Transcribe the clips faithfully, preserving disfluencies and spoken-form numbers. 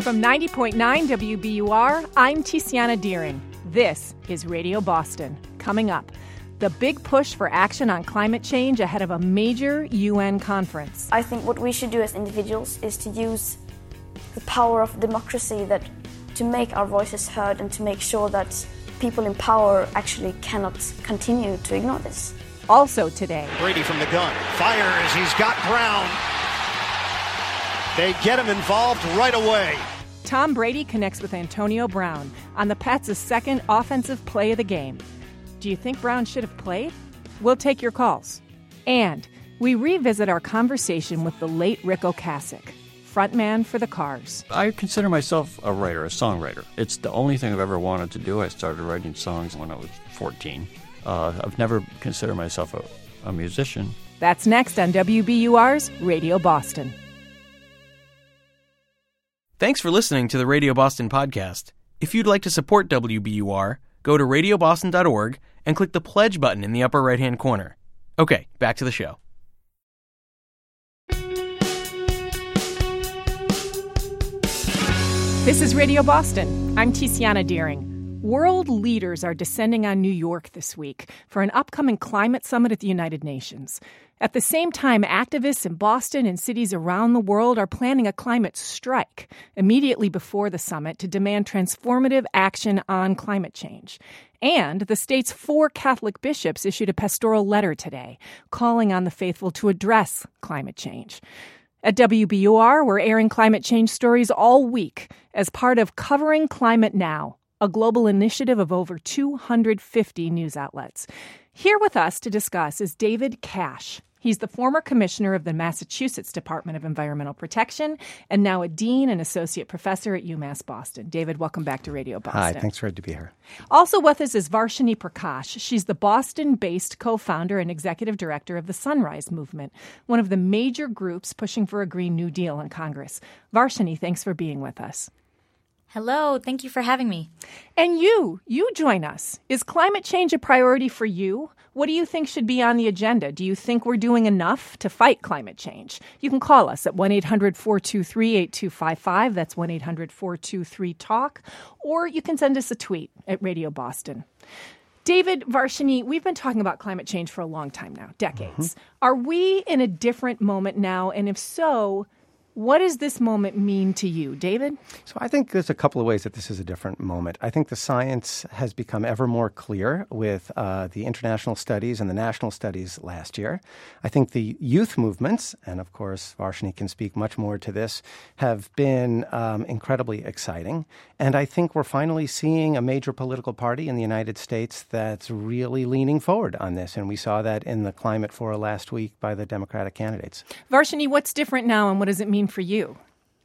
From ninety point nine W B U R, I'm Tiziana Deering. This is Radio Boston. Coming up, the big push for action on climate change ahead of a major U N conference. I think what we should do as individuals is to use the power of democracy that to make our voices heard and to make sure that people in power actually cannot continue to ignore this. Also today, Brady from the gun fires. He's got Brown. They get him involved right away. Tom Brady connects with Antonio Brown on the Pats' second offensive play of the game. Do you think Brown should have played? We'll take your calls. And we revisit our conversation with the late Rick Ocasek, frontman for the Cars. I consider myself a writer, a songwriter. It's the only thing I've ever wanted to do. I started writing songs when I was fourteen. Uh, I've never considered myself a, a musician. That's next on W B U R's Radio Boston. Thanks for listening to the Radio Boston podcast. If you'd like to support W B U R, go to radio boston dot org and click the pledge button in the upper right-hand corner. Okay, back to the show. This is Radio Boston. I'm Tiziana Deering. World leaders are descending on New York this week for an upcoming climate summit at the United Nations. At the same time, activists in Boston and cities around the world are planning a climate strike immediately before the summit to demand transformative action on climate change. And the state's four Catholic bishops issued a pastoral letter today calling on the faithful to address climate change. At W B U R, we're airing climate change stories all week as part of Covering Climate Now, a global initiative of over two hundred fifty news outlets. Here with us to discuss is David Cash. He's the former commissioner of the Massachusetts Department of Environmental Protection and now a dean and associate professor at UMass Boston. David, welcome back to Radio Boston. Hi, thanks for to be here. Also with us is Varshini Prakash. She's the Boston-based co-founder and executive director of the Sunrise Movement, one of the major groups pushing for a Green New Deal in Congress. Varshini, thanks for being with us. Hello, thank you for having me. And you, you join us. Is climate change a priority for you? What do you think should be on the agenda? Do you think we're doing enough to fight climate change? You can call us at one eight hundred four two three eight two five five. That's one eight hundred four two three talk. Or you can send us a tweet at Radio Boston. David, Varshini, we've been talking about climate change for a long time now, decades. Mm-hmm. Are we in a different moment now? And if so, what does this moment mean to you, David? So I think there's a couple of ways that this is a different moment. I think the science has become ever more clear with uh, the international studies and the national studies last year. I think the youth movements, and of course Varshini can speak much more to this, have been um, incredibly exciting. And I think we're finally seeing a major political party in the United States that's really leaning forward on this. And we saw that in the climate forum last week by the Democratic candidates. Varshini, what's different now and what does it mean for you?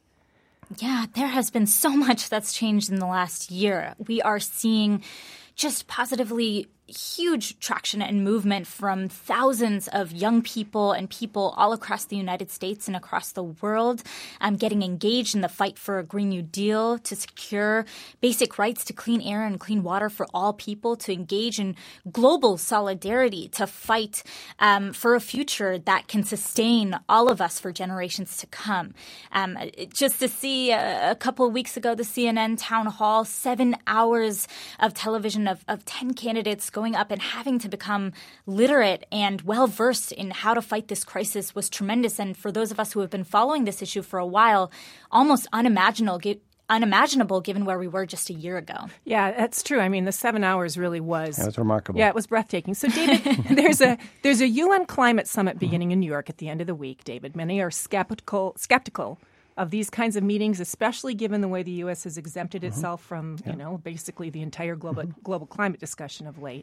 Yeah, there has been so much that's changed in the last year. We are seeing just positively huge traction and movement from thousands of young people and people all across the United States and across the world um, getting engaged in the fight for a Green New Deal to secure basic rights to clean air and clean water for all people, to engage in global solidarity, to fight um, for a future that can sustain all of us for generations to come. Um, just to see a, a couple of weeks ago, the C N N town hall, seven hours of television of, of ten candidates going Going up and having to become literate and well-versed in how to fight this crisis was tremendous. And for those of us who have been following this issue for a while, almost unimaginable, unimaginable given where we were just a year ago. Yeah, that's true. I mean, the seven hours really was... That was remarkable. Yeah, it was breathtaking. So, David, there's a there's a U N climate summit beginning in New York at the end of the week, David. Many are skeptical skeptical of these kinds of meetings, especially given the way the U S has exempted mm-hmm. itself from, yeah. you know, basically the entire global mm-hmm. global climate discussion of late.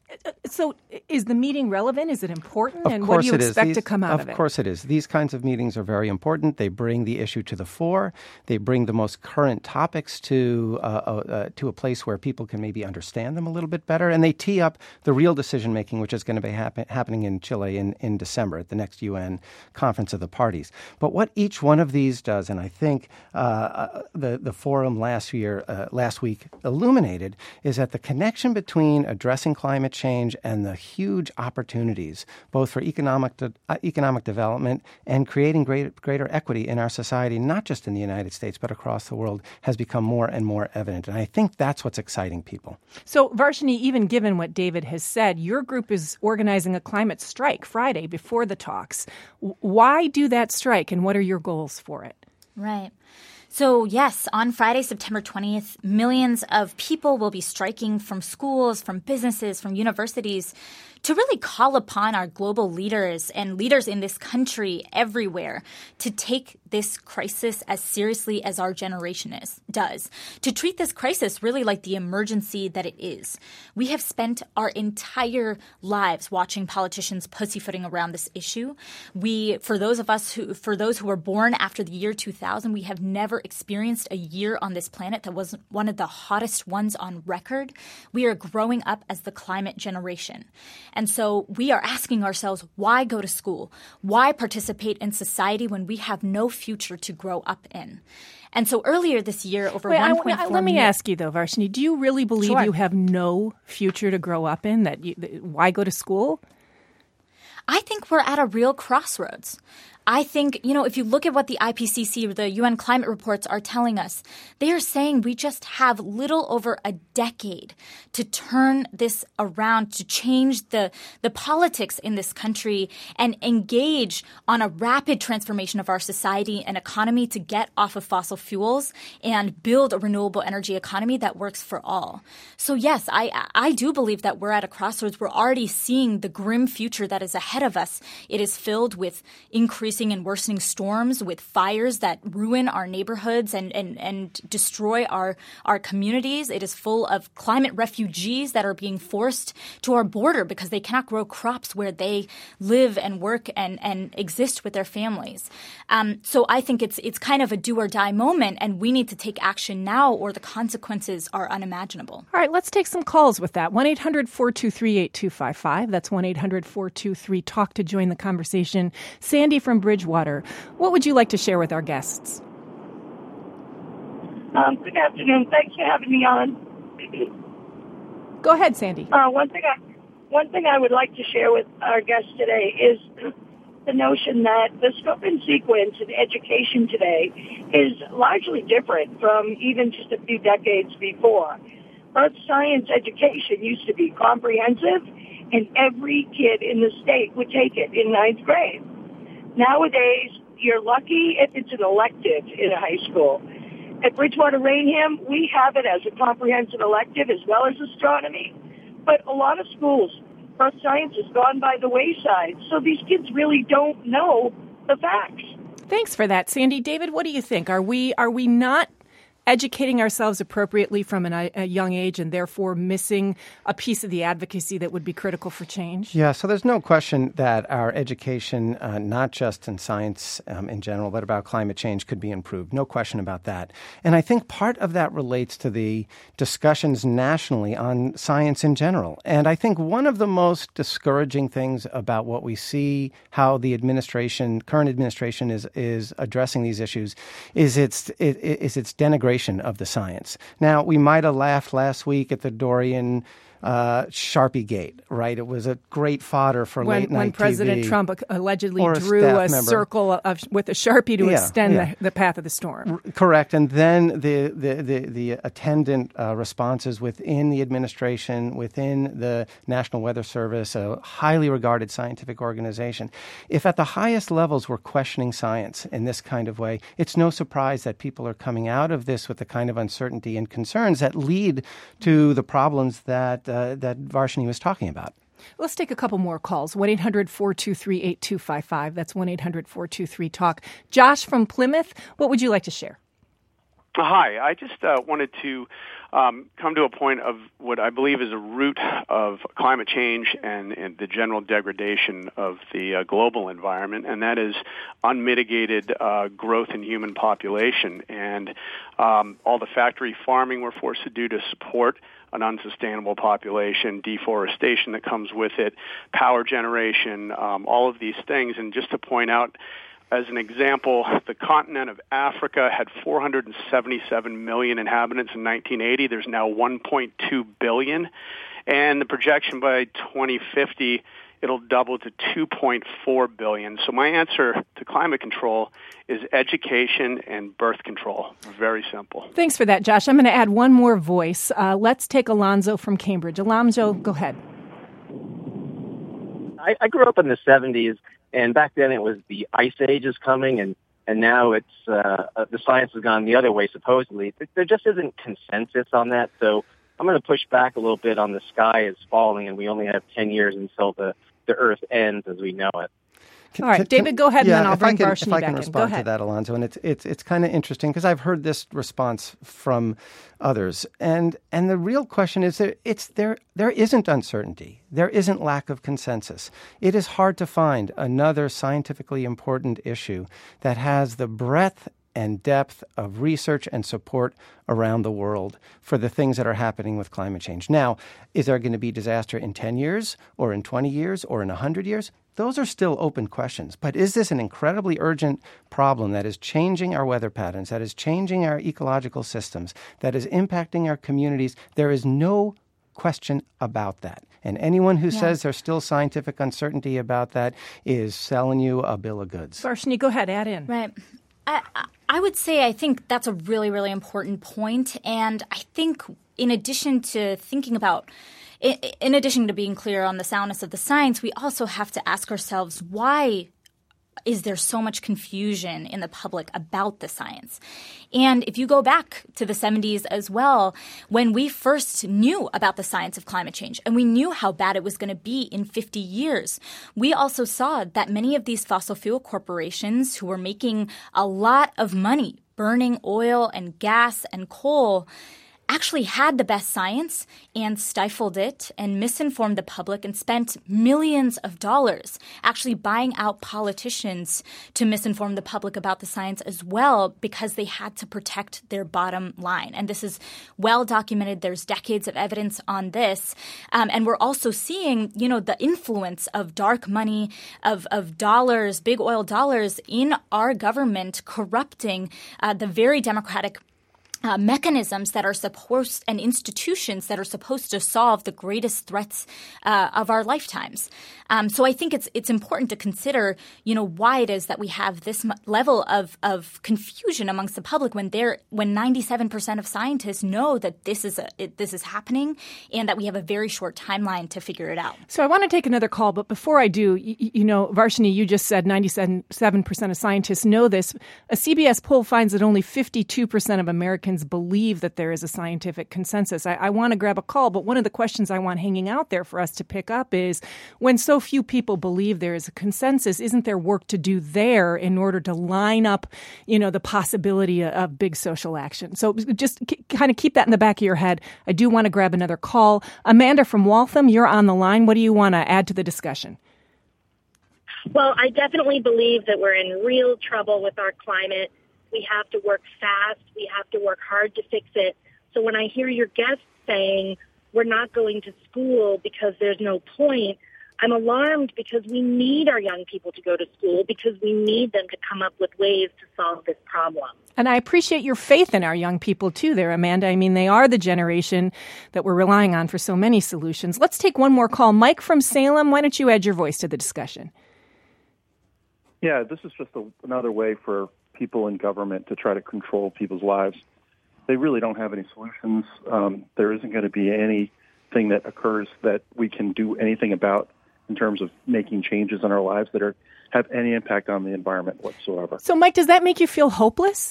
So is the meeting relevant? Is it important? Of and course what do you it expect is. to come out of, of it? Of course it is. These kinds of meetings are very important. They bring the issue to the fore. They bring the most current topics to uh, uh, to a place where people can maybe understand them a little bit better. And they tee up the real decision-making, which is going to be happen- happening in Chile in, in December at the next U N Conference of the Parties. But what each one of these does does, and I think uh, the the forum last year, uh, last week illuminated, is that the connection between addressing climate change and the huge opportunities, both for economic de- uh, economic development and creating great, greater equity in our society, not just in the United States but across the world, has become more and more evident. And I think that's what's exciting people. So, Varshini, even given what David has said, your group is organizing a climate strike Friday before the talks. Why do that strike, and what are your goals for it? Right. So, yes, on Friday, September twentieth, millions of people will be striking from schools, from businesses, from universities to really call upon our global leaders and leaders in this country everywhere to take this crisis as seriously as our generation is, does, to treat this crisis really like the emergency that it is. We have spent our entire lives watching politicians pussyfooting around this issue. We, for those of us who, for those who were born after the year two thousand, we have never experienced a year on this planet that wasn't one of the hottest ones on record. We are growing up as the climate generation. And so we are asking ourselves, why go to school? Why participate in society when we have no future to grow up in? And so earlier this year, over Wait, one point four I, I, Let me million- ask you, though, Varshini, do you really believe Sure. you have no future to grow up in? That you, that, why go to school? I think we're at a real crossroads. I think, you know, if you look at what the I P C C, or the U N climate reports are telling us, they are saying we just have little over a decade to turn this around, to change the, the politics in this country and engage on a rapid transformation of our society and economy to get off of fossil fuels and build a renewable energy economy that works for all. So yes, I, I do believe that we're at a crossroads. We're already seeing the grim future that is ahead of us. It is filled with increasing and worsening storms, with fires that ruin our neighborhoods and, and, and destroy our, our communities. It is full of climate refugees that are being forced to our border because they cannot grow crops where they live and work and, and exist with their families. Um, so I think it's it's kind of a do or die moment, and we need to take action now or the consequences are unimaginable. All right, let's take some calls with that. one eight hundred four two three eight two five five. That's one eight hundred four two three talk to join the conversation. Sandy from Bridgewater, what would you like to share with our guests? Um, good afternoon. Thanks for having me on. Go ahead, Sandy. Uh, one thing I, one thing I would like to share with our guests today is the notion that the scope and sequence in education today is largely different from even just a few decades before. Earth science education used to be comprehensive, and every kid in the state would take it in ninth grade. Nowadays, you're lucky if it's an elective in a high school. At Bridgewater Rainham, we have it as a comprehensive elective as well as astronomy. But a lot of schools, earth science has gone by the wayside, so these kids really don't know the facts. Thanks for that, Sandy. David, what do you think? Are we are we not educating ourselves appropriately from an, a young age and therefore missing a piece of the advocacy that would be critical for change? Yeah, so there's no question that our education, uh, not just in science um, in general, but about climate change could be improved. No question about that. And I think part of that relates to the discussions nationally on science in general. And I think one of the most discouraging things about what we see, how the administration, current administration is is addressing these issues, is its, it, is its denigration of the science. Now, we might have laughed last week at the Dorian uh, Sharpie Gate, right? It was a great fodder for when, late night when President T V. Trump allegedly Or a drew staff a member. circle of, with a Sharpie to Yeah, extend yeah. The, the path of the storm. R- Correct. And then the, the, the, the attendant uh, responses within the administration, within the National Weather Service, a highly regarded scientific organization. If at the highest levels we're questioning science in this kind of way, it's no surprise that people are coming out of this with the kind of uncertainty and concerns that lead to the problems that uh, that Varshini was talking about. Let's take a couple more calls. one eight hundred four two three eight two five five. That's one eight hundred four two three talk. Josh from Plymouth, what would you like to share? Hi. I just uh, wanted to um, come to a point of what I believe is a root of climate change and, and the general degradation of the uh, global environment, and that is unmitigated uh, growth in human population and um, all the factory farming we're forced to do to support an unsustainable population, deforestation that comes with it, power generation, um, all of these things. And just to point out, as an example, the continent of Africa had four hundred seventy-seven million inhabitants in nineteen eighty. There's now one point two billion. And the projection by twenty fifty, it'll double to two point four billion. So my answer to climate control is education and birth control. Very simple. Thanks for that, Josh. I'm going to add one more voice. Uh, let's take Alonzo from Cambridge. Alonzo, go ahead. I, I grew up in the seventies, and back then it was the ice age is coming, and, and now it's uh, the science has gone the other way, supposedly. There just isn't consensus on that, so I'm going to push back a little bit on the sky is falling, and we only have ten years until the, the Earth ends as we know it. Can, All right, can, David, go ahead, yeah, and then I'll bring can, Varshini If I back can in. respond to that, Alonzo, and it's it's it's kind of interesting because I've heard this response from others, and and the real question is that it's there there isn't uncertainty, there isn't lack of consensus. It is hard to find another scientifically important issue that has the breadth and depth of research and support around the world for the things that are happening with climate change. Now, is there going to be disaster in ten years or in twenty years or in one hundred years? Those are still open questions. But is this an incredibly urgent problem that is changing our weather patterns, that is changing our ecological systems, that is impacting our communities? There is no question about that. And anyone who yeah. says there's still scientific uncertainty about that is selling you a bill of goods. Varshini, go ahead, add in. Right. I, I would say I think that's a really, really important point. And I think in addition to thinking about In addition to being clear on the soundness of the science, we also have to ask ourselves, why is there so much confusion in the public about the science? And if you go back to the seventies as well, when we first knew about the science of climate change and we knew how bad it was going to be in fifty years, we also saw that many of these fossil fuel corporations who were making a lot of money burning oil and gas and coal actually had the best science and stifled it and misinformed the public and spent millions of dollars actually buying out politicians to misinform the public about the science as well because they had to protect their bottom line. And this is well documented. There's decades of evidence on this. Um, and we're also seeing, you know, the influence of dark money, of, of dollars, big oil dollars in our government corrupting uh, the very democratic Uh, mechanisms that are supposed and institutions that are supposed to solve the greatest threats uh, of our lifetimes. Um, so I think it's it's important to consider, you know, why it is that we have this m- level of of confusion amongst the public when they're when ninety-seven percent of scientists know that this is a, it, this is happening and that we have a very short timeline to figure it out. So I want to take another call, but before I do, you, you know, Varshini, you just said ninety-seven percent of scientists know this. A C B S poll finds that only fifty-two percent of Americans believe that there is a scientific consensus. I, I want to grab a call, but one of the questions I want hanging out there for us to pick up is, when so few people believe there is a consensus, isn't there work to do there in order to line up, you know, the possibility of, of big social action? So just k- kind of keep that in the back of your head. I do want to grab another call. Amanda from Waltham, you're on the line. What do you want to add to the discussion? Well, I definitely believe that we're in real trouble with our climate. We have to work fast. We have to work hard to fix it. So when I hear your guests saying we're not going to school because there's no point, I'm alarmed because we need our young people to go to school because we need them to come up with ways to solve this problem. And I appreciate your faith in our young people, too, there, Amanda. I mean, they are the generation that we're relying on for so many solutions. Let's take one more call. Mike from Salem, why don't you add your voice to the discussion? Yeah, this is just a, another way for people in government to try to control people's lives. They really don't have any solutions. Um, there isn't going to be anything that occurs that we can do anything about in terms of making changes in our lives that are have any impact on the environment whatsoever. So, Mike, does that make you feel hopeless?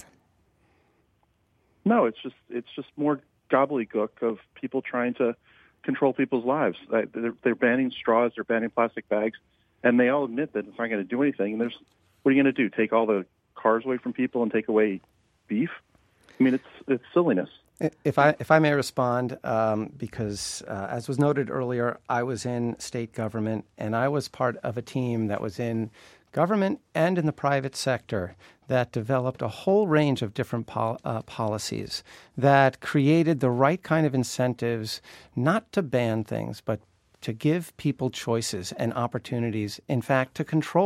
No, it's just it's just more gobbledygook of people trying to control people's lives. They're, they're banning straws, they're banning plastic bags, and they all admit that it's not going to do anything. And there's what are you going to do? Take all the cars away from people and take away beef? I mean, it's it's silliness. If I if I may respond, um, because uh, as was noted earlier, I was in state government and I was part of a team that was in government and in the private sector that developed a whole range of different pol- uh, policies that created the right kind of incentives, not to ban things, but to give people choices and opportunities, in fact, to control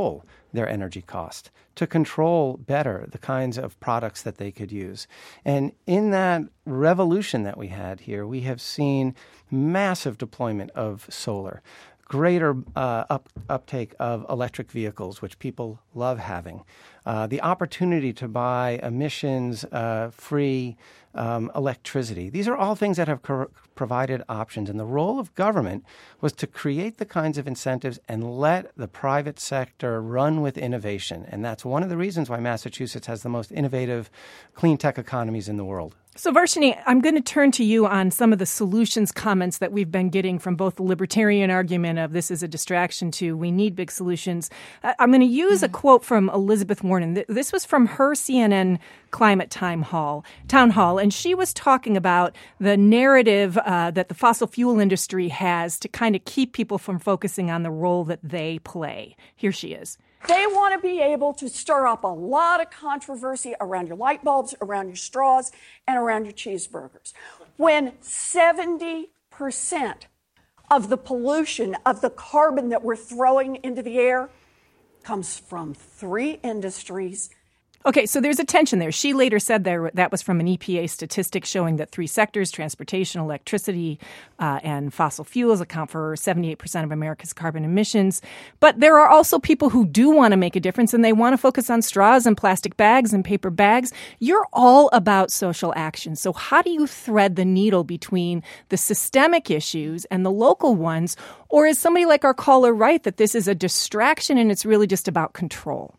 their energy cost, to control better the kinds of products that they could use. And in that revolution that we had here, we have seen massive deployment of solar, greater uh, up, uptake of electric vehicles, which people love having, uh, the opportunity to buy emissions-free uh, um, electricity. These are all things that have co- provided options. And the role of government was to create the kinds of incentives and let the private sector run with innovation. And that's one of the reasons why Massachusetts has the most innovative clean tech economies in the world. So, Varshini, I'm going to turn to you on some of the solutions comments that we've been getting from both the libertarian argument of this is a distraction to we need big solutions. I'm going to use mm-hmm. a quote from Elizabeth Warren. This was from her C N N Climate Time Hall, Town Hall, and she was talking about the narrative uh, that the fossil fuel industry has to kind of keep people from focusing on the role that they play. Here she is. They want to be able to stir up a lot of controversy around your light bulbs, around your straws, and around your cheeseburgers. When seventy percent of the pollution, of the carbon that we're throwing into the air comes from three industries. Okay, so there's a tension there. She later said there that was from an E P A statistic showing that three sectors, transportation, electricity, uh, and fossil fuels, account for seventy-eight percent of America's carbon emissions. But there are also people who do want to make a difference, and they want to focus on straws and plastic bags and paper bags. You're all about social action. So how do you thread the needle between the systemic issues and the local ones? Or is somebody like our caller right that this is a distraction and it's really just about control?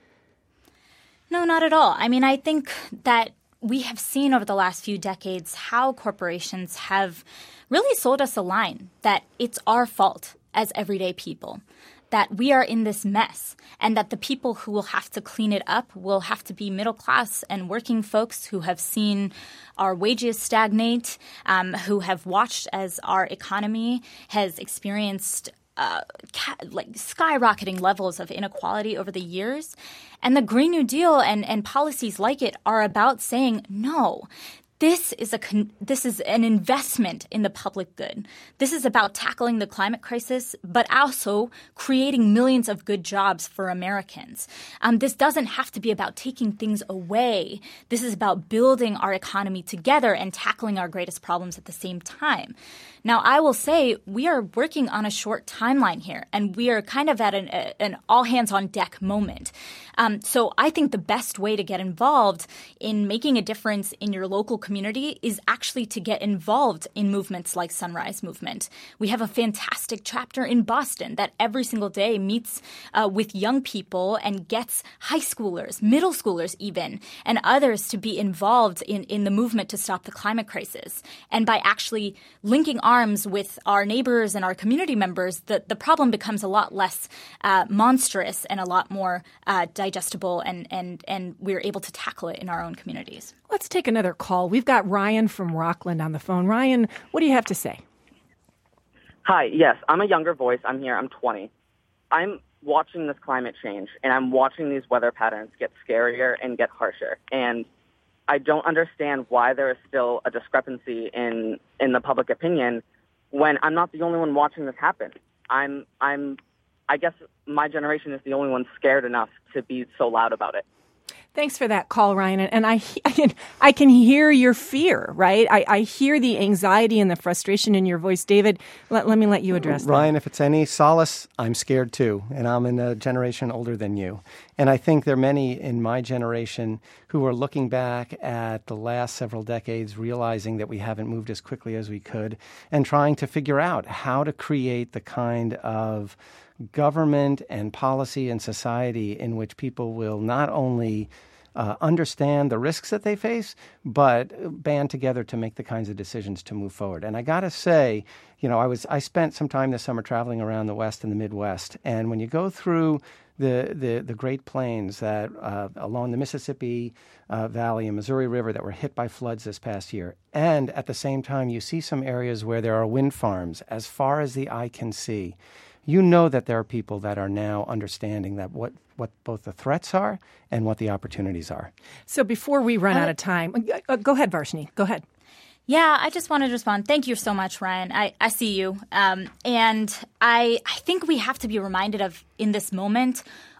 No, not at all. I mean, I think that we have seen over the last few decades how corporations have really sold us a line that it's our fault as everyday people, that we are in this mess, and that the people who will have to clean it up will have to be middle class and working folks who have seen our wages stagnate, um, who have watched as our economy has experienced Uh, ca- like skyrocketing levels of inequality over the years. And the Green New Deal and, and policies like it are about saying, no, this is a con- this is an investment in the public good. This is about tackling the climate crisis, but also creating millions of good jobs for Americans. Um, this doesn't have to be about taking things away. This is about building our economy together and tackling our greatest problems at the same time. Now, I will say we are working on a short timeline here, and we are kind of at an, an all-hands-on-deck moment. Um, so I think the best way to get involved in making a difference in your local community is actually to get involved in movements like Sunrise Movement. We have a fantastic chapter in Boston that every single day meets uh, with young people and gets high schoolers, middle schoolers even, and others to be involved in, in the movement to stop the climate crisis. And by actually linking arms with our neighbors and our community members, the, the problem becomes a lot less uh, monstrous and a lot more uh, digestible, and, and, and we're able to tackle it in our own communities. Let's take another call. We've got Ryan from Rockland on the phone. Ryan, what do you have to say? Hi, yes, I'm a younger voice. I'm here. I'm twenty. I'm watching this climate change, and I'm watching these weather patterns get scarier and get harsher. And I don't understand why there is still a discrepancy in, in the public opinion when I'm not the only one watching this happen. I'm, I'm, I guess my generation is the only one scared enough to be so loud about it. Thanks for that call, Ryan. And I, I can, I can hear your fear, right? I, I hear the anxiety and the frustration in your voice. David, let, let me let you address that. Ryan, if it's any solace, I'm scared too. And I'm in a generation older than you. And I think there are many in my generation who are looking back at the last several decades, realizing that we haven't moved as quickly as we could, and trying to figure out how to create the kind of government and policy and society in which people will not only uh, understand the risks that they face, but band together to make the kinds of decisions to move forward. And I got to say, you know, I was I spent some time this summer traveling around the West and the Midwest. And when you go through the the, the Great Plains that uh, along the Mississippi uh, Valley and Missouri River that were hit by floods this past year, and at the same time you see some areas where there are wind farms as far as the eye can see, you know that there are people that are now understanding that what, what both the threats are and what the opportunities are. So before we run uh, out of time, uh, go ahead, Varshini. Go ahead. Yeah, I just wanted to respond. Thank you so much, Ryan. I, I see you. Um, and I, I think we have to be reminded of, in this moment,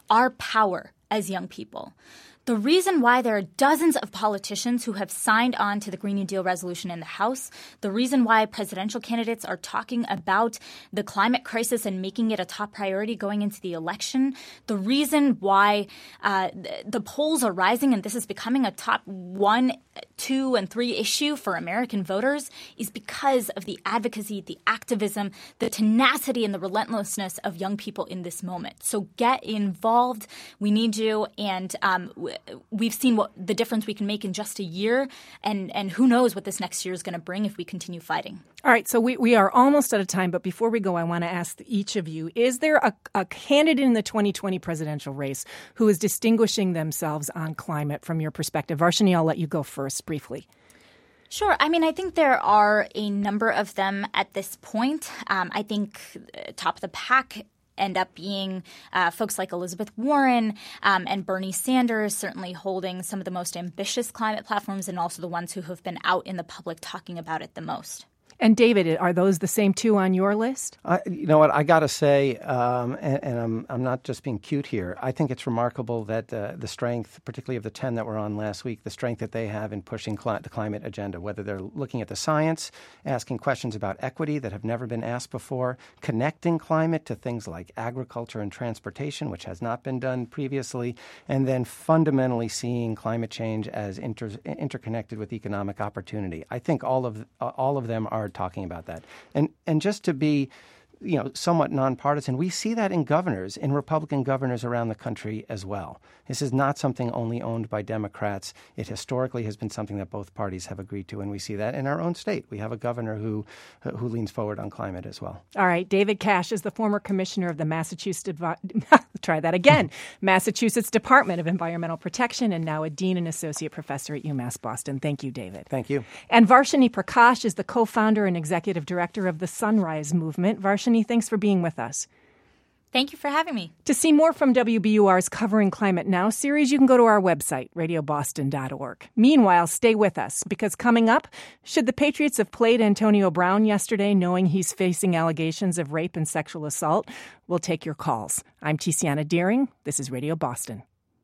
our power as young people. The reason why there are dozens of politicians who have signed on to the Green New Deal resolution in the House, the reason why presidential candidates are talking about the climate crisis and making it a top priority going into the election, the reason why uh, the polls are rising and this is becoming a top one, two, and three issue for American voters is because of the advocacy, the activism, the tenacity, and the relentlessness of young people in this moment. So get involved. We need you. And um, we've seen what the difference we can make in just a year, and, and who knows what this next year is going to bring if we continue fighting. All right, so we, we are almost out of time, but before we go, I want to ask each of you, is there a, a candidate in the twenty twenty presidential race who is distinguishing themselves on climate from your perspective? Varshini, I'll let you go first briefly. Sure. I mean, I think there are a number of them at this point. Um, I think uh, top of the pack end up being uh, folks like Elizabeth Warren um, and Bernie Sanders, certainly holding some of the most ambitious climate platforms and also the ones who have been out in the public talking about it the most. And David, are those the same two on your list? Uh, you know what? I got to say, um, and, and I'm I'm not just being cute here. I think it's remarkable that uh, the strength, particularly of the ten that were on last week, the strength that they have in pushing cli- the climate agenda, whether they're looking at the science, asking questions about equity that have never been asked before, connecting climate to things like agriculture and transportation, which has not been done previously, and then fundamentally seeing climate change as inter- interconnected with economic opportunity. I think all of uh, all of them are talking about that. And and just to be, you know, somewhat nonpartisan, we see that in governors, in Republican governors around the country as well. This is not something only owned by Democrats. It historically has been something that both parties have agreed to, and we see that in our own state. We have a governor who who leans forward on climate as well. All right. David Cash is the former commissioner of the Massachusetts, try that again, Massachusetts Department of Environmental Protection, and now a dean and associate professor at UMass Boston. Thank you, David. Thank you. And Varshini Prakash is the co-founder and executive director of the Sunrise Movement. Varshini, thanks for being with us. Thank you for having me. To see more from W B U R's Covering Climate Now series, you can go to our website, radio boston dot org. Meanwhile, stay with us, because coming up, should the Patriots have played Antonio Brown yesterday knowing he's facing allegations of rape and sexual assault? We'll take your calls. I'm Tiziana Deering. This is Radio Boston.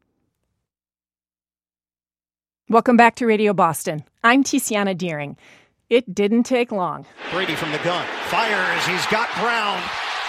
Welcome back to Radio Boston. I'm Tiziana Deering. It didn't take long. Brady from the gun. Fires. He's got Brown.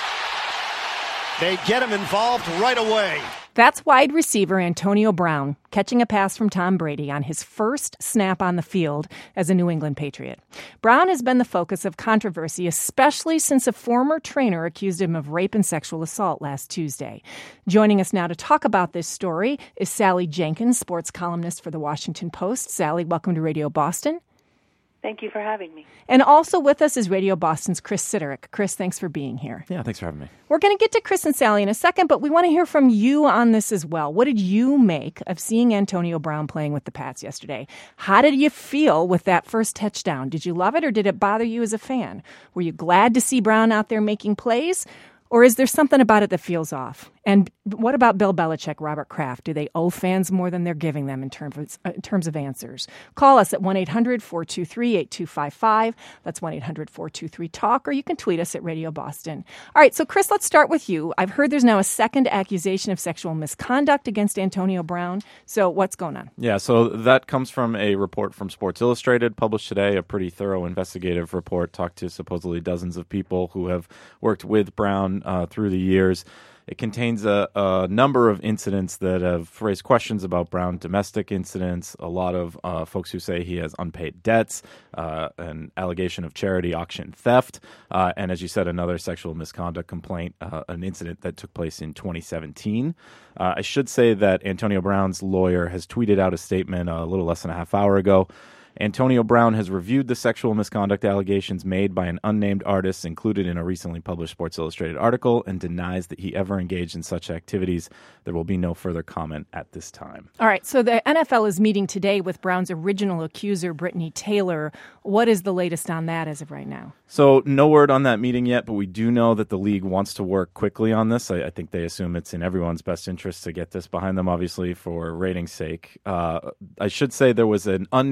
They get him involved right away. That's wide receiver Antonio Brown catching a pass from Tom Brady on his first snap on the field as a New England Patriot. Brown has been the focus of controversy, especially since a former trainer accused him of rape and sexual assault last Tuesday. Joining us now to talk about this story is Sally Jenkins, sports columnist for The Washington Post. Sally, welcome to Radio Boston. Thank you for having me. And also with us is Radio Boston's Chris Siderick. Chris, thanks for being here. Yeah, thanks for having me. We're going to get to Chris and Sally in a second, but we want to hear from you on this as well. What did you make of seeing Antonio Brown playing with the Pats yesterday? How did you feel with that first touchdown? Did you love it, or did it bother you as a fan? Were you glad to see Brown out there making plays? Or is there something about it that feels off? And what about Bill Belichick, Robert Kraft? Do they owe fans more than they're giving them in terms of, uh, in terms of answers? Call us at one eight hundred four two three eight two five five. That's one eight hundred four two three talk, or you can tweet us at Radio Boston. All right, so Chris, let's start with you. I've heard there's now a second accusation of sexual misconduct against Antonio Brown. So what's going on? Yeah, so that comes from a report from Sports Illustrated published today, a pretty thorough investigative report. Talked to supposedly dozens of people who have worked with Brown uh, through the years. It contains a, a number of incidents that have raised questions about Brown, domestic incidents, a lot of uh, folks who say he has unpaid debts, uh, an allegation of charity auction theft, uh, and as you said, another sexual misconduct complaint, uh, an incident that took place in twenty seventeen. Uh, I should say that Antonio Brown's lawyer has tweeted out a statement a little less than a half hour ago. Antonio Brown has reviewed the sexual misconduct allegations made by an unnamed artist included in a recently published Sports Illustrated article and denies that he ever engaged in such activities. There will be no further comment at this time. All right, so the N F L is meeting today with Brown's original accuser, Brittany Taylor. What is the latest on that as of right now? So no word on that meeting yet, but we do know that the league wants to work quickly on this. I, I think they assume it's in everyone's best interest to get this behind them, obviously, for ratings' sake. Uh, I should say there was an unnamed player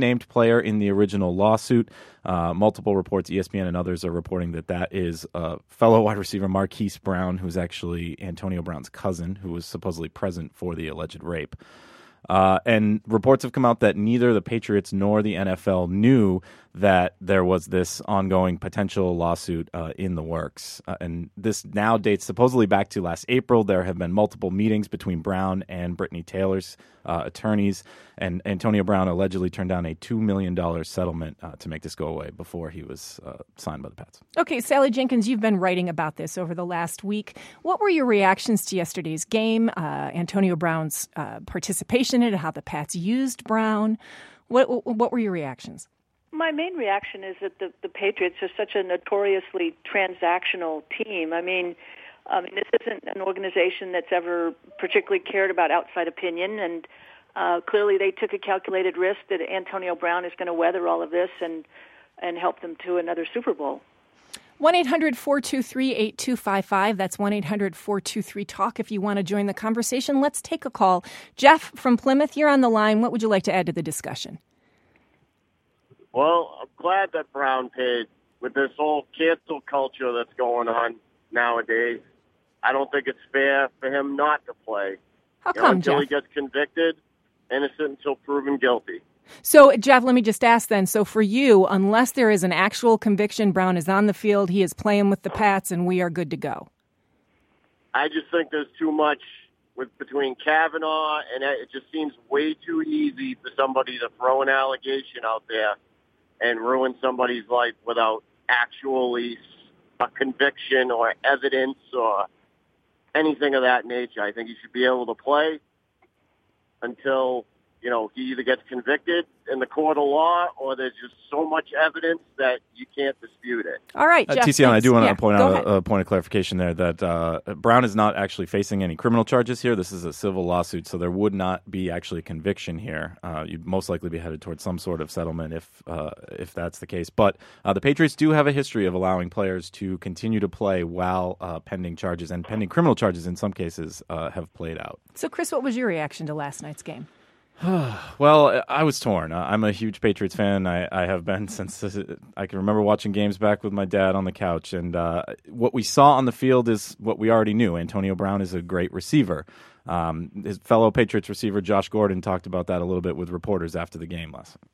player in the original lawsuit. Uh, multiple reports, E S P N and others, are reporting that that is uh, fellow wide receiver Marquise Brown, who's actually Antonio Brown's cousin, who was supposedly present for the alleged rape. Uh, and reports have come out that neither the Patriots nor the N F L knew that there was this ongoing potential lawsuit uh, in the works. Uh, and this now dates supposedly back to last April. There have been multiple meetings between Brown and Brittany Taylor's uh, attorneys, and Antonio Brown allegedly turned down a two million dollars settlement uh, to make this go away before he was uh, signed by the Pats. Okay, Sally Jenkins, you've been writing about this over the last week. What were your reactions to yesterday's game, uh, Antonio Brown's uh, participation in it, how the Pats used Brown? What, what were your reactions? My main reaction is that the, the Patriots are such a notoriously transactional team. I mean, I mean, this isn't an organization that's ever particularly cared about outside opinion, and uh, clearly they took a calculated risk that Antonio Brown is going to weather all of this and, and help them to another Super Bowl. one eight hundred four two three eight two five five. That's one eight hundred four two three talk if you want to join the conversation. Let's take a call. Jeff from Plymouth, you're on the line. What would you like to add to the discussion? Well, I'm glad that Brown paid. With this whole cancel culture that's going on nowadays, I don't think it's fair for him not to play. How you know, come, until Jeff? he gets convicted, innocent until proven guilty. So, Jeff, let me just ask then. So for you, unless there is an actual conviction, Brown is on the field, he is playing with the Pats, and we are good to go. I just think there's too much with between Kavanaugh, and it just seems way too easy for somebody to throw an allegation out there and ruin somebody's life without actually a conviction or evidence or anything of that nature. I think he should be able to play until, you know, he either gets convicted in the court of law or there's just so much evidence that you can't dispute it. All right, Jeff. Uh, Tiziana, I do want to yeah, point go out ahead. a, a point of clarification there that uh, Brown is not actually facing any criminal charges here. This is a civil lawsuit, so there would not be actually a conviction here. Uh, you'd most likely be headed towards some sort of settlement if uh, if that's the case. But uh, the Patriots do have a history of allowing players to continue to play while uh, pending charges, and pending criminal charges in some cases uh, have played out. So, Chris, what was your reaction to last night's game? Well, I was torn. I'm a huge Patriots fan. I, I have been since I can remember watching games back with my dad on the couch. And uh, what we saw on the field is what we already knew. Antonio Brown is a great receiver. Um, his fellow Patriots receiver, Josh Gordon, talked about that a little bit with reporters after the game last night.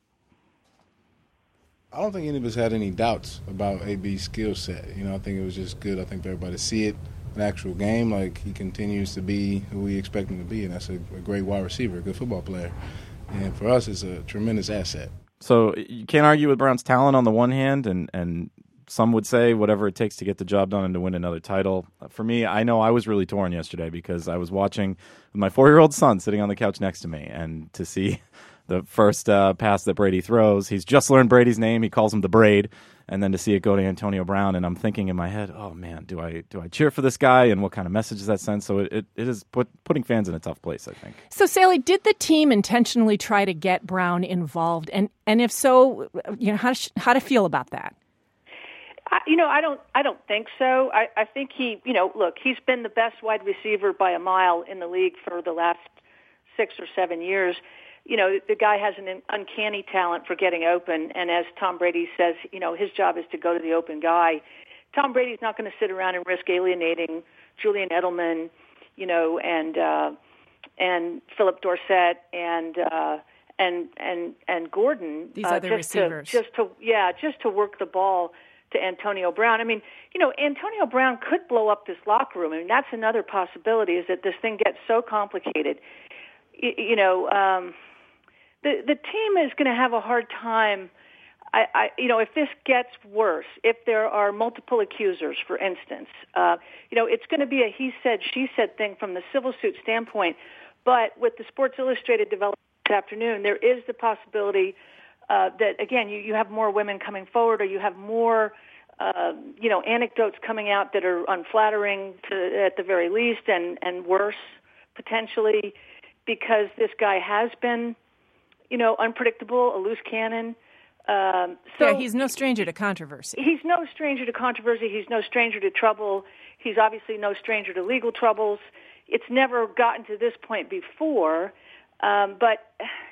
I don't think any of us had any doubts about A B's skill set. You know, I think it was just good. I think for everybody to see it. An actual game, like he continues to be who we expect him to be, and that's a, a great wide receiver, a good football player. And for us, it's a tremendous asset. So you can't argue with Brown's talent on the one hand, and, and some would say whatever it takes to get the job done and to win another title. For me, I know I was really torn yesterday because I was watching my four-year-old son sitting on the couch next to me, and to see the first uh, pass that Brady throws, he's just learned Brady's name. He calls him the Braid. And then to see it go to Antonio Brown, and I'm thinking in my head, oh, man, do I do I cheer for this guy, and what kind of message does that send? So it, it, it is put, putting fans in a tough place, I think. So, Sally, did the team intentionally try to get Brown involved? And and if so, you know, how to, how to feel about that? I, you know, I don't. I don't think so. I, I think he. You know, look, he's been the best wide receiver by a mile in the league for the last six or seven years. You know, the guy has an uncanny talent for getting open, and as Tom Brady says, you know, his job is to go to the open guy. Tom Brady's not going to sit around and risk alienating Julian Edelman, you know, and uh, and Philip Dorsett and uh, and and and Gordon. These uh, other just receivers, to, just to yeah, just to work the ball to Antonio Brown. I mean, you know, Antonio Brown could blow up this locker room. I mean, that's another possibility, is that this thing gets so complicated. You, you know. Um, The the team is going to have a hard time. I, I, you know, if this gets worse, if there are multiple accusers, for instance, uh, you know, it's going to be a he said, she said thing from the civil suit standpoint. But with the Sports Illustrated development this afternoon, there is the possibility uh, that, again, you, you have more women coming forward, or you have more, uh, you know, anecdotes coming out that are unflattering to, at the very least, and, and worse potentially, because this guy has been, you know, unpredictable, a loose cannon. Um, so yeah, he's no stranger to controversy. He's no stranger to controversy. He's no stranger to trouble. He's obviously no stranger to legal troubles. It's never gotten to this point before. Um, but,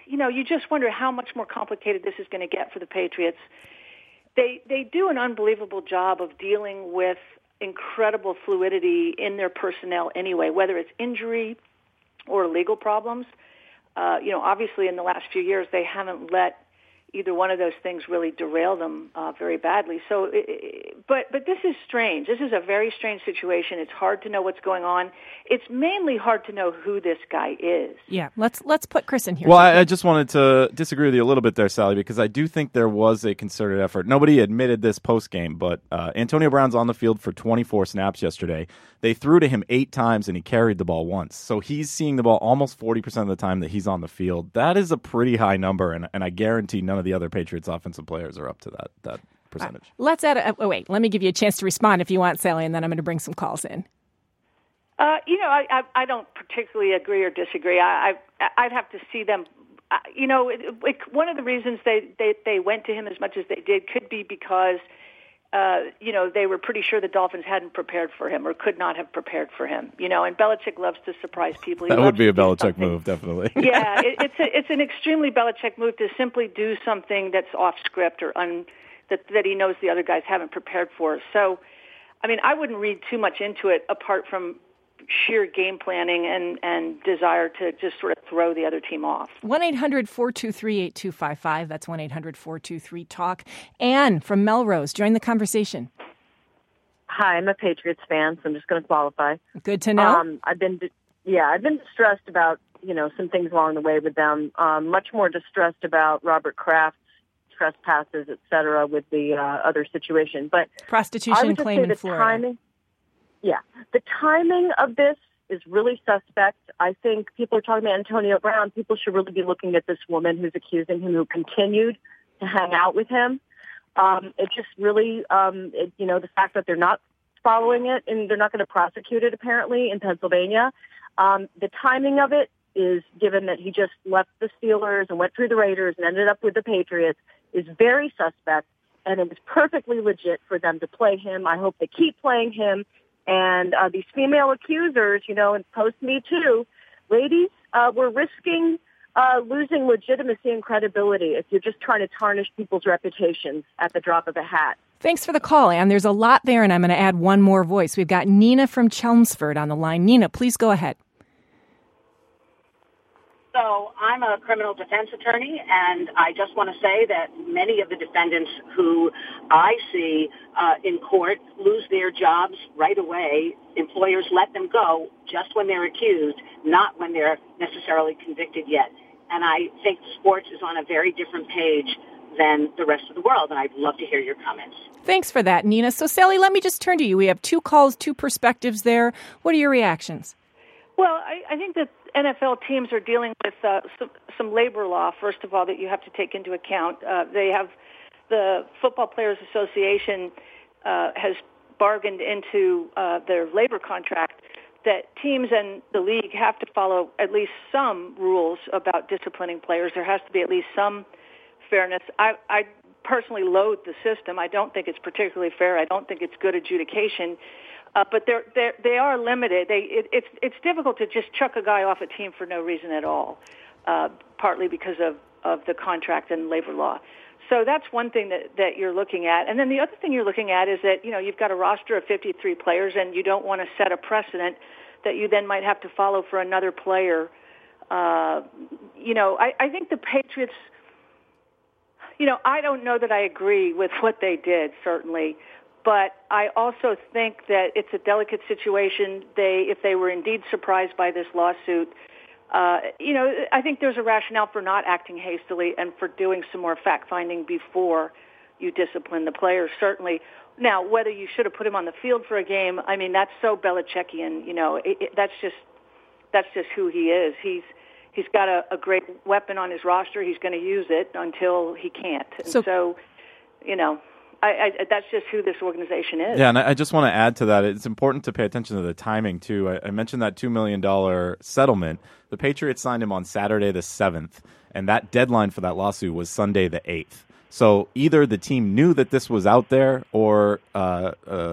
you know, you just wonder how much more complicated this is going to get for the Patriots. They they do an unbelievable job of dealing with incredible fluidity in their personnel anyway, whether it's injury or legal problems. Uh, you know, obviously in the last few years, they haven't let either one of those things really derail them uh, very badly. So, it, it, but but this is strange. This is a very strange situation. It's hard to know what's going on. It's mainly hard to know who this guy is. Yeah, let's let's put Chris in here. Well, I, I just wanted to disagree with you a little bit there, Sally, because I do think there was a concerted effort. Nobody admitted this post-game, but uh, Antonio Brown's on the field for twenty-four snaps yesterday. They threw to him eight times, and he carried the ball once. So he's seeing the ball almost forty percent of the time that he's on the field. That is a pretty high number, and, and I guarantee none of the other Patriots offensive players are up to that that percentage. Uh, let's add a, oh, wait, let me give you a chance to respond if you want, Sally, and then I'm going to bring some calls in. Uh, you know, I, I, I don't particularly agree or disagree. I, I, I'd have to see them. Uh, you know, it, it, one of the reasons they, they, they went to him as much as they did could be because, uh, you know, they were pretty sure the Dolphins hadn't prepared for him or could not have prepared for him. You know, and Belichick loves to surprise people. He that would be a Belichick something. move, definitely. Yeah, it, it's a, it's an extremely Belichick move to simply do something that's off script or un, that that he knows the other guys haven't prepared for. So, I mean, I wouldn't read too much into it apart from sheer game planning and, and desire to just sort of throw the other team off. one eight hundred four two three eight two five five. That's one eight hundred four two three talk. Anne from Melrose, join the conversation. Hi, I'm a Patriots fan, so I'm just going to qualify. Good to know. Um, I've been, yeah, I've been distressed about, you know, some things along the way with them. Um, much more distressed about Robert Kraft's trespasses, et cetera, with the uh, other situation. But prostitution claim in Florida. Timing, yeah, the timing of this is really suspect. I think people are talking about Antonio Brown. People should really be looking at this woman who's accusing him, who continued to hang out with him. Um, it just really, um, it, you know, the fact that they're not following it and they're not going to prosecute it apparently in Pennsylvania. Um, the timing of it is, given that he just left the Steelers and went through the Raiders and ended up with the Patriots, is very suspect. And it was perfectly legit for them to play him. I hope they keep playing him. And uh, these female accusers, you know, and post Me Too, ladies, uh, we're risking uh, losing legitimacy and credibility if you're just trying to tarnish people's reputations at the drop of a hat. Thanks for the call, Ann. There's a lot there, and I'm going to add one more voice. We've got Nina from Chelmsford on the line. Nina, please go ahead. So I'm a criminal defense attorney, and I just want to say that many of the defendants who I see uh, in court lose their jobs right away. Employers let them go just when they're accused, not when they're necessarily convicted yet. And I think sports is on a very different page than the rest of the world, and I'd love to hear your comments. Thanks for that, Nina. So, Sally, let me just turn to you. We have two calls, two perspectives there. What are your reactions? Well, I, I think that N F L teams are dealing with uh, some, some labor law, first of all, that you have to take into account. Uh, they have the Football Players Association uh, has bargained into uh, their labor contract that teams and the league have to follow at least some rules about disciplining players. There has to be at least some fairness. I, I personally loathe the system. I don't think it's particularly fair. I don't think it's good adjudication. Uh, but they're, they're, they are limited. They, it, it's, it's difficult to just chuck a guy off a team for no reason at all, uh, partly because of, of the contract and labor law. So that's one thing that, that you're looking at. And then the other thing you're looking at is that, you know, you've got a roster of fifty-three players, and you don't want to set a precedent that you then might have to follow for another player. Uh, you know, I, I think the Patriots, you know, I don't know that I agree with what they did, certainly. But I also think that it's a delicate situation. They, if they were indeed surprised by this lawsuit, uh, you know, I think there's a rationale for not acting hastily and for doing some more fact-finding before you discipline the players, certainly. Now, whether you should have put him on the field for a game, I mean, that's so Belichickian, you know, it, it, that's just that's just who he is. He's he's got a, a great weapon on his roster. He's going to use it until he can't. And so, so you know, I, I, that's just who this organization is. Yeah, and I just want to add to that. It's important to pay attention to the timing, too. I, I mentioned that two million dollars settlement. The Patriots signed him on Saturday the seventh, and that deadline for that lawsuit was Sunday the eighth. So either the team knew that this was out there, or uh, uh,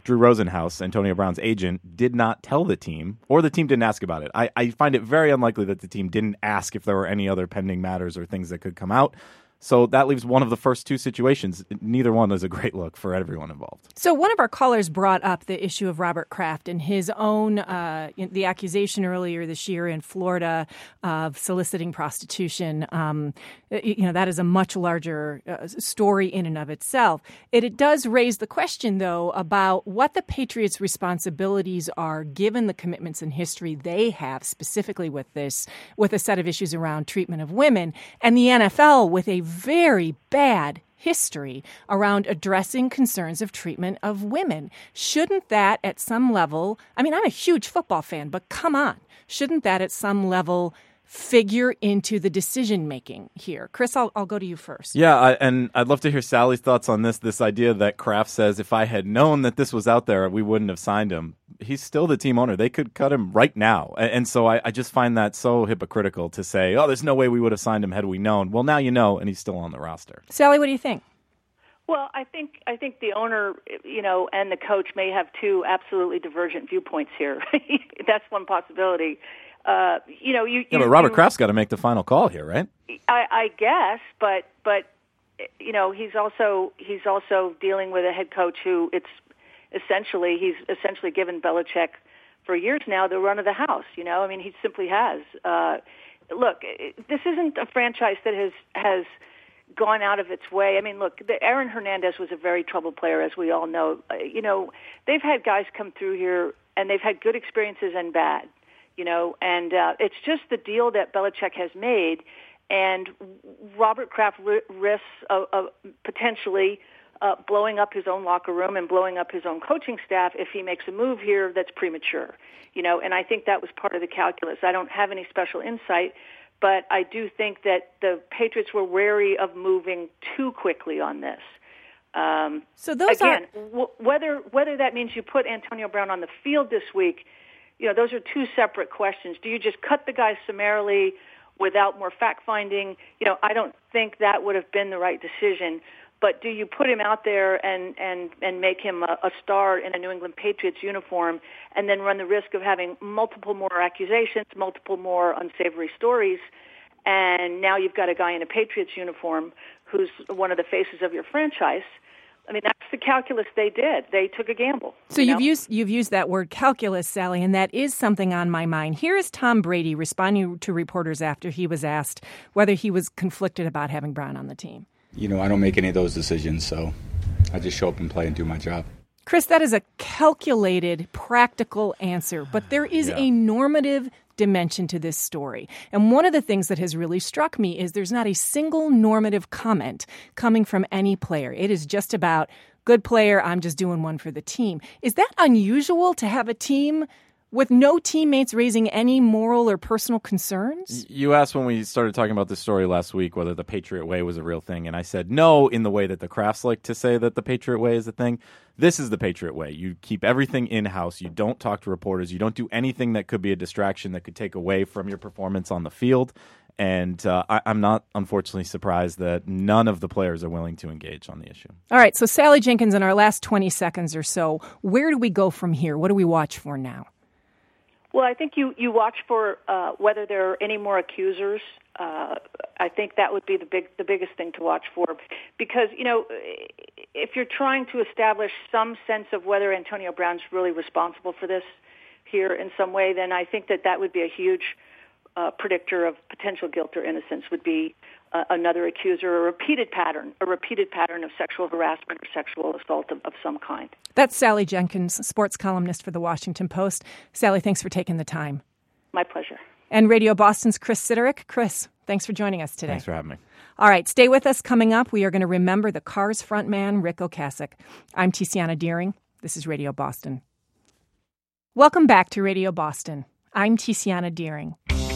Drew Rosenhaus, Antonio Brown's agent, did not tell the team, or the team didn't ask about it. I, I find it very unlikely that the team didn't ask if there were any other pending matters or things that could come out. So that leaves one of the first two situations. Neither one is a great look for everyone involved. So one of our callers brought up the issue of Robert Kraft and his own, uh, the accusation earlier this year in Florida of soliciting prostitution. Um, you know, that is a much larger uh, story in and of itself. It, it does raise the question, though, about what the Patriots' responsibilities are given the commitments and history they have specifically with this, with a set of issues around treatment of women, and the N F L with a very bad history around addressing concerns of treatment of women. Shouldn't that at some level, I mean, I'm a huge football fan, but come on, shouldn't that at some level figure into the decision-making here? Chris, I'll, I'll go to you first. Yeah, I, and I'd love to hear Sally's thoughts on this, this idea that Kraft says, if I had known that this was out there, we wouldn't have signed him. He's still the team owner. They could cut him right now. And, and so I, I just find that so hypocritical to say, oh, there's no way we would have signed him had we known. Well, now you know, and he's still on the roster. Sally, what do you think? Well, I think I think the owner, you know, and the coach may have two absolutely divergent viewpoints here. That's one possibility. Uh, you know, you. Yeah, you, but Robert you, Kraft's got to make the final call here, right? I, I guess, but but you know, he's also he's also dealing with a head coach who it's essentially he's essentially given Belichick for years now the run of the house. You know, I mean, he simply has. Uh, look, this isn't a franchise that has has gone out of its way. I mean, look, the, Aaron Hernandez was a very troubled player, as we all know. Uh, you know, they've had guys come through here, and they've had good experiences and bad. You know, and uh, it's just the deal that Belichick has made, and Robert Kraft risks uh, uh, potentially uh, blowing up his own locker room and blowing up his own coaching staff if he makes a move here that's premature. You know, and I think that was part of the calculus. I don't have any special insight, but I do think that the Patriots were wary of moving too quickly on this. Um, so those again, are w- whether whether that means you put Antonio Brown on the field this week. You know, those are two separate questions. Do you just cut the guy summarily without more fact-finding? You know, I don't think that would have been the right decision. But do you put him out there and, and, and make him a, a star in a New England Patriots uniform and then run the risk of having multiple more accusations, multiple more unsavory stories, and now you've got a guy in a Patriots uniform who's one of the faces of your franchise? I mean, that's the calculus they did. They took a gamble. So you you've know? used you've used that word calculus, Sally, and that is something on my mind. Here is Tom Brady responding to reporters after he was asked whether he was conflicted about having Brown on the team. You know, I don't make any of those decisions, so I just show up and play and do my job. Chris, that is a calculated, practical answer, but there is Yeah. a normative dimension to this story. And one of the things that has really struck me is there's not a single normative comment coming from any player. It is just about, good player, I'm just doing one for the team. Is that unusual to have a team with no teammates raising any moral or personal concerns? You asked when we started talking about this story last week whether the Patriot Way was a real thing, and I said no in the way that the Krafts like to say that the Patriot Way is a thing. This is the Patriot Way. You keep everything in-house. You don't talk to reporters. You don't do anything that could be a distraction that could take away from your performance on the field. And uh, I, I'm not, unfortunately, surprised that none of the players are willing to engage on the issue. All right, so Sally Jenkins, in our last twenty seconds or so, where do we go from here? What do we watch for now? Well, I think you, you watch for uh, whether there are any more accusers. Uh, I think that would be the big the biggest thing to watch for, because you know if you're trying to establish some sense of whether Antonio Brown's really responsible for this here in some way, then I think that that would be a huge uh, predictor of potential guilt or innocence. Would be uh, another accuser, a repeated pattern, a repeated pattern of sexual harassment or sexual assault of, of some kind. That's Sally Jenkins, sports columnist for The Washington Post. Sally, thanks for taking the time. My pleasure. And Radio Boston's Chris Siderick. Chris, thanks for joining us today. Thanks for having me. All right, stay with us. Coming up, we are going to remember the Cars frontman, Ric Ocasek. I'm Tiziana Deering. This is Radio Boston. Welcome back to Radio Boston. I'm Tiziana Deering.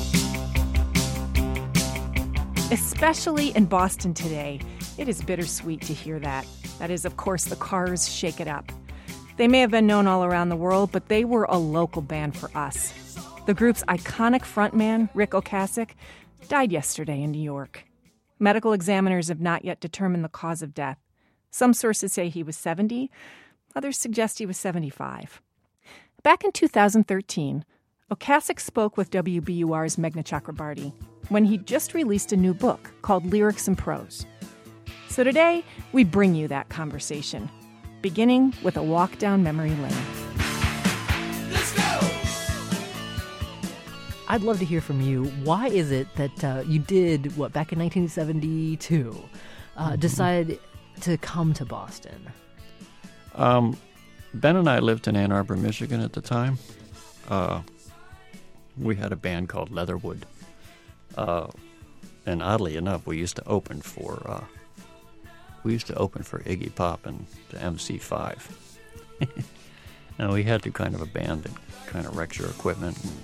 Especially in Boston today, it is bittersweet to hear that. That is, of course, the Cars Shake It Up. They may have been known all around the world, but they were a local band for us. The group's iconic frontman, Ric Ocasek, died yesterday in New York. Medical examiners have not yet determined the cause of death. Some sources say he was seventy. Others suggest he was seventy-five. Back in two thousand thirteen, Ocasek spoke with W B U R's Meghna Chakrabarti when he just released a new book called Lyrics and Prose. So today, we bring you that conversation, beginning with a walk down memory lane. I'd love to hear from you. Why is it that uh, you did, what, back in nineteen seventy-two, uh, mm-hmm. decide to come to Boston? Um, Ben and I lived in Ann Arbor, Michigan at the time. Uh, we had a band called Leatherwood. Uh, and oddly enough, we used to open for uh, we used to open for Iggy Pop and the M C five. And we had to kind of a band that kind of wrecks your equipment. And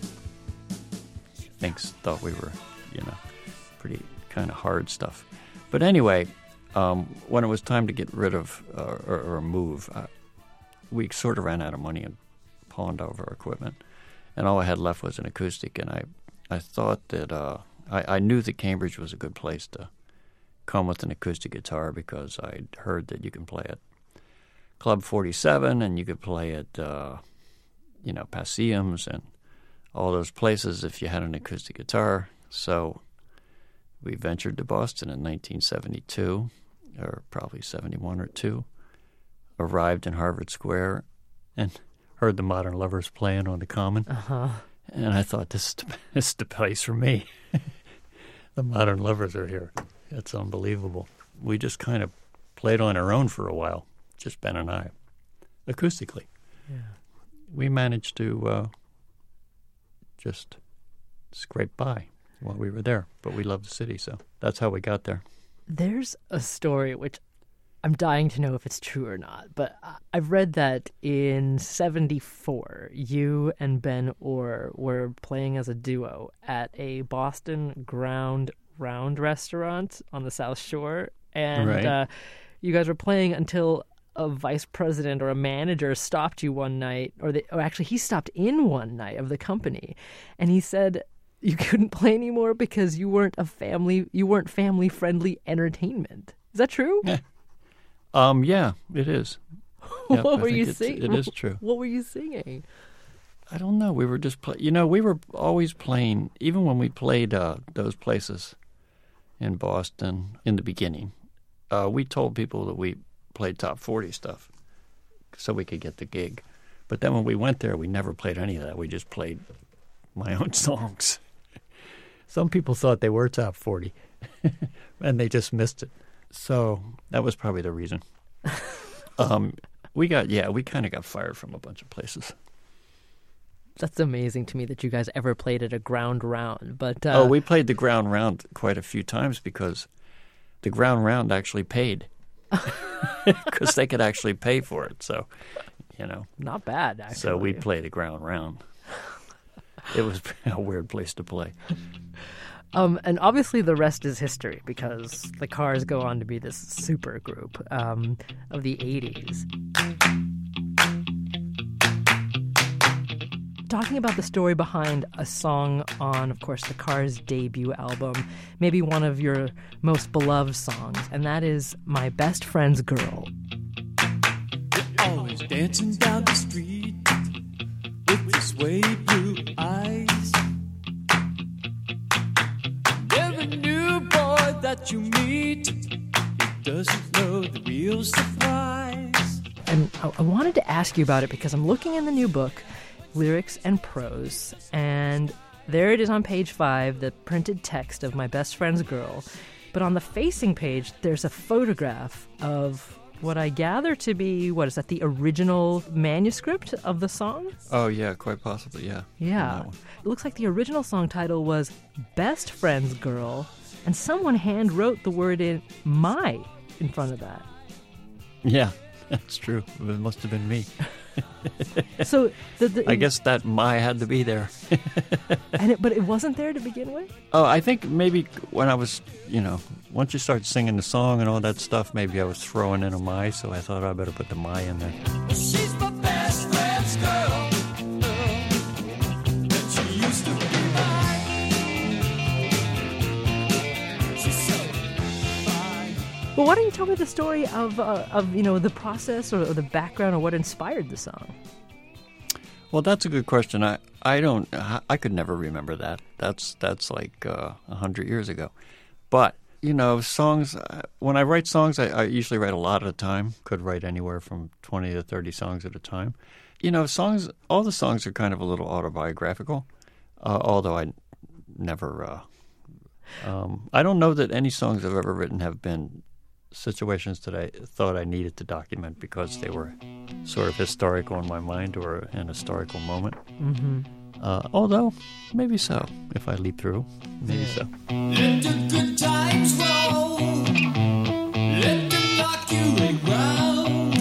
thinks thought we were, you know, pretty kind of hard stuff. But anyway, um, when it was time to get rid of uh, or, or move, uh, we sort of ran out of money and pawned off our equipment, and all I had left was an acoustic. And I, I thought that uh, I, I knew that Cambridge was a good place to come with an acoustic guitar because I'd heard that you can play at Club forty-seven and you could play at, uh, you know, Passeums and all those places if you had an acoustic guitar. So we ventured to Boston in nineteen seventy-two, or probably seventy-one or two, arrived in Harvard Square, and heard the Modern Lovers playing on the Common. Uh-huh. And I thought, this is, the, this is the place for me. The Modern Lovers are here. It's unbelievable. We just kind of played on our own for a while, just Ben and I, acoustically. Yeah. We managed to... Uh, just scrape by while we were there. But we loved the city, so that's how we got there. There's a story which I'm dying to know if it's true or not, but I've read that in seventy-four, you and Ben Orr were playing as a duo at a Boston Ground Round restaurant on the South Shore, and right. uh, you guys were playing until a vice president or a manager stopped you one night, or, they, or actually he stopped in one night of the company, and he said you couldn't play anymore because you weren't a family, you weren't family-friendly entertainment. Is that true? Yeah. Um, yeah, it is. Yep, what I were you it's, singing? It is true. What were you singing? I don't know. We were just play. You know, we were always playing, even when we played uh, those places in Boston in the beginning. Uh, we told people that we played top forty stuff so we could get the gig. But then when we went there, we never played any of that. We just played my own songs. Some people thought they were top forty, and they just missed it. So that was probably the reason. um, we got, yeah, we kind of got fired from a bunch of places. That's amazing to me that you guys ever played at a Ground Round. But uh, oh, we played the Ground Round quite a few times because the Ground Round actually paid. Because they could actually pay for it, so, you know. Not bad, actually. So we'd play the Ground Round. It was a weird place to play. Um, and obviously the rest is history because the Cars go on to be this super group um, of the eighties. Talking about the story behind a song on, of course, the Cars' debut album, maybe one of your most beloved songs, and that is My Best Friend's Girl. You're always dancing down the street with your suede blue eyes. Every new boy that you meet, he doesn't know the real surprise. And I, I wanted to ask you about it because I'm looking in the new book, Lyrics and Prose, and there it is on page five, the printed text of My Best Friend's Girl. But on the facing page, there's a photograph of what I gather to be, what is that, the original manuscript of the song? Oh, yeah, quite possibly, yeah. Yeah. It looks like the original song title was Best Friend's Girl, and someone hand wrote the word in my in front of that. Yeah, that's true. It must have been me. So the, the, I guess that my had to be there. and it, but it wasn't there to begin with? Oh, I think maybe when I was, you know, once you start singing the song and all that stuff, maybe I was throwing in a my, so I thought I better put the my in there. She's my best friend's girl, and she used to be mine. She's so fine. Well, why don't you tell me the story of, uh, of you know, the process or, or the background or what inspired the song? Well, that's a good question. I, I don't, I could never remember that. That's that's like uh, one hundred years ago. But, you know, songs, when I write songs, I, I usually write a lot at a time. Could write anywhere from twenty to thirty songs at a time. You know, songs, all the songs are kind of a little autobiographical, uh, although I never, uh, um, I don't know that any songs I've ever written have been situations that I thought I needed to document because they were sort of historical in my mind or an historical moment. Mm-hmm. Uh, although, maybe so, if I leap through, maybe Yeah. so. Let the good times roll. Let them knock you around.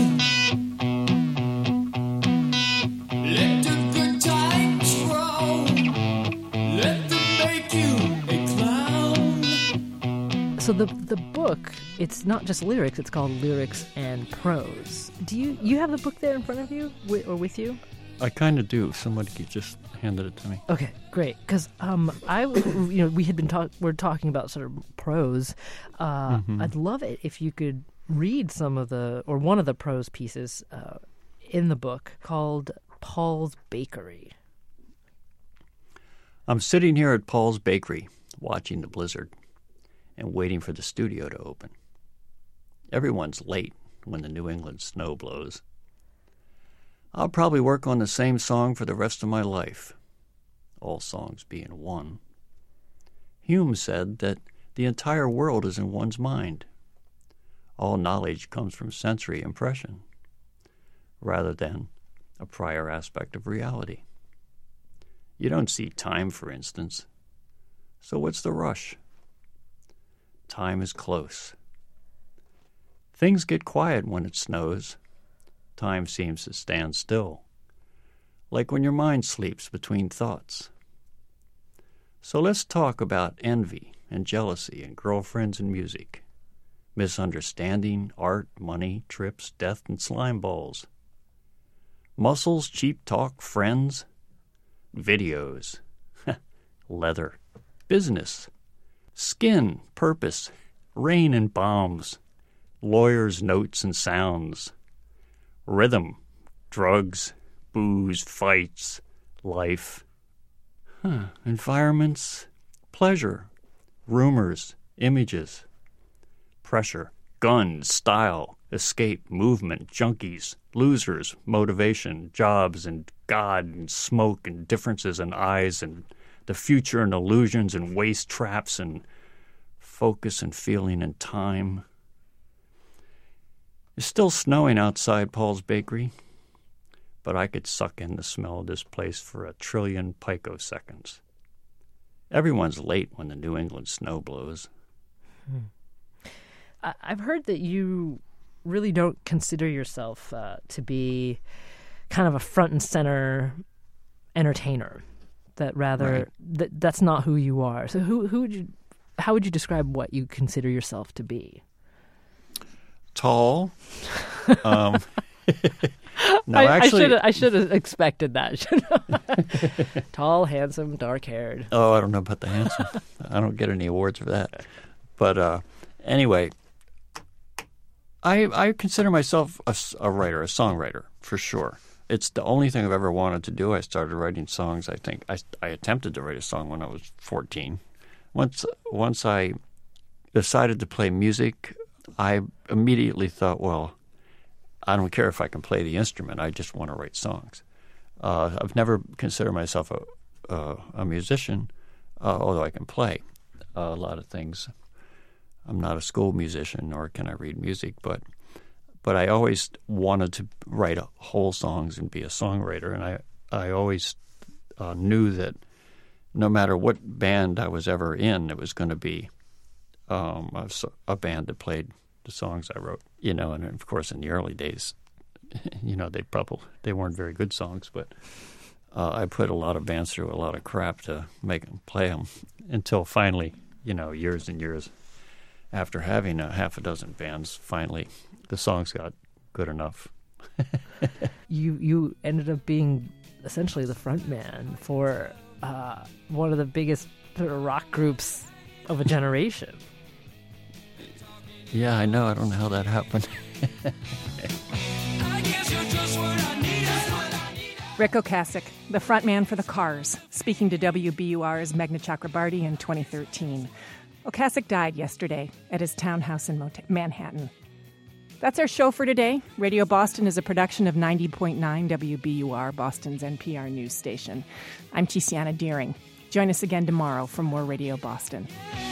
Let the good times roll. Let them make you a clown. So the the book, it's not just lyrics, it's called Lyrics and Prose. Do you you have the book there in front of you wi- or with you? I kind of do. Somebody just handed it to me. Okay, great. Because um, I, you know, we had been talk, we're talking about sort of prose. Uh, Mhm. I'd love it if you could read some of the or one of the prose pieces uh, in the book called Paul's Bakery. I'm sitting here at Paul's Bakery, watching the blizzard and waiting for the studio to open. Everyone's late when the New England snow blows. I'll probably work on the same song for the rest of my life, all songs being one. Hume said that the entire world is in one's mind. All knowledge comes from sensory impression, rather than a prior aspect of reality. You don't see time, for instance. So what's the rush? Time is close. Things get quiet when it snows. Time seems to stand still, like when your mind sleeps between thoughts. So let's talk about envy and jealousy and girlfriends and music, misunderstanding, art, money, trips, death, and slime balls. Muscles, cheap talk, friends, videos, leather, business, skin, purpose, rain and bombs, lawyers, notes, and sounds, rhythm, drugs, booze, fights, life, huh. environments, pleasure, rumors, images, pressure, guns, style, escape, movement, junkies, losers, motivation, jobs, and God, and smoke, and differences, and eyes, and the future, and illusions, and waste traps, and focus, and feeling, and time. It's still snowing outside Paul's Bakery, but I could suck in the smell of this place for a trillion picoseconds. Everyone's late when the New England snow blows. Hmm. I- I've heard that you really don't consider yourself uh, to be kind of a front and center entertainer. That rather Right. that that's not who you are. So who who would you how would you describe what you consider yourself to be? Tall. Um, no, I, actually, I should have expected that. Tall, handsome, dark-haired. Oh, I don't know about the handsome. I don't get any awards for that. But uh, anyway, I I consider myself a, s- a writer, a songwriter, for sure. It's the only thing I've ever wanted to do. I started writing songs, I think. I, I attempted to write a song when I was fourteen. Once Once I decided to play music, I immediately thought, well, I don't care if I can play the instrument. I just want to write songs. Uh, I've never considered myself a, uh, a musician, uh, although I can play uh, a lot of things. I'm not a school musician, nor can I read music, but but I always wanted to write a whole songs and be a songwriter, and I, I always uh, knew that no matter what band I was ever in, it was going to be um, a, s- a band that played the songs I wrote. You know, and of course in the early days, you know, they probably they weren't very good songs, but uh, I put a lot of bands through a lot of crap to make them play them until finally, you know, years and years after having a half a dozen bands, finally the songs got good enough. You you ended up being essentially the front man for uh, one of the biggest sort of rock groups of a generation. Yeah, I know. I don't know how that happened. Rick Ocasek, the frontman for the Cars, speaking to W B U R's Meghna Chakrabarti in twenty thirteen. Ocasek died yesterday at his townhouse in Mot- Manhattan. That's our show for today. Radio Boston is a production of ninety point nine W B U R, Boston's N P R news station. I'm Tiziana Deering. Join us again tomorrow for more Radio Boston.